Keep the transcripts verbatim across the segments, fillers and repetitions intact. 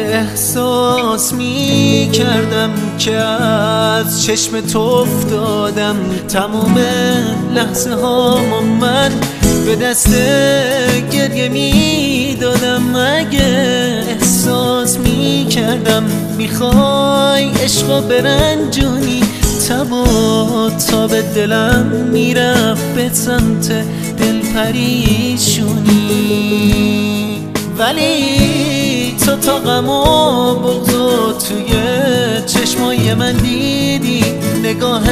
اگه احساس می کردم که از چشم تو افتادم، تمام لحظه ها من به دست گریه می دادم. اگه احساس می کردم میخوای عشقا برنجونی، تبا تا به دلم میرفت به سمت دل پریشونی. ولی تو تا غم و بغض و توی چشمای من دیدی، نگاه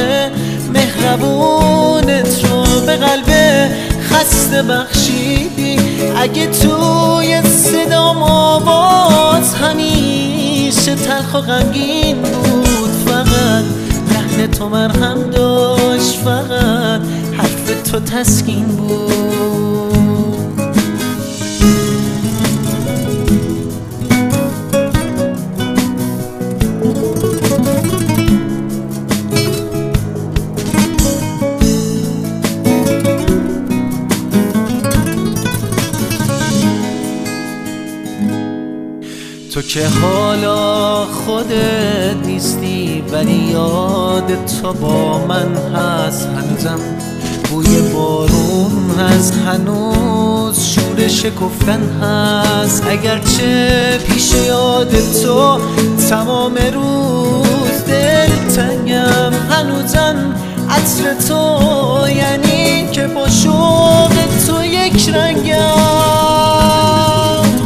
مهربونت رو به قلب خسته بخشیدی. اگه توی صدام آواز همیشه تلخ و غمگین بود، فقط لحن تو مرهم داشت، فقط حرف تو تسکین بود. تو که حالا خودت نیستی، ولی یاد تو با من هست هنوزم. بوی بارون هست هنوز، شور شکفتن هست. اگرچه پیش یاد تو تمام روز دلتنگم، هنوزم عطر تو یعنی که با شوق تو یک رنگم.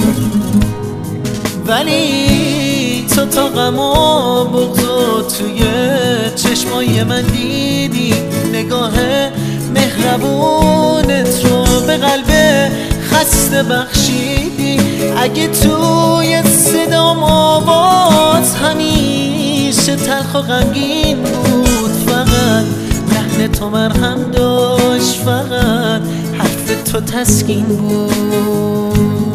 ولی تو تا غم و بغض و توی چشمای من دیدی، نگاه مهربونت رو به قلب خسته بخشیدی. اگه توی صدام آواز همیشه تلخ و غمگین بود، فقط لحن تو مرهم داشت، فقط حرف تو تسکین بود.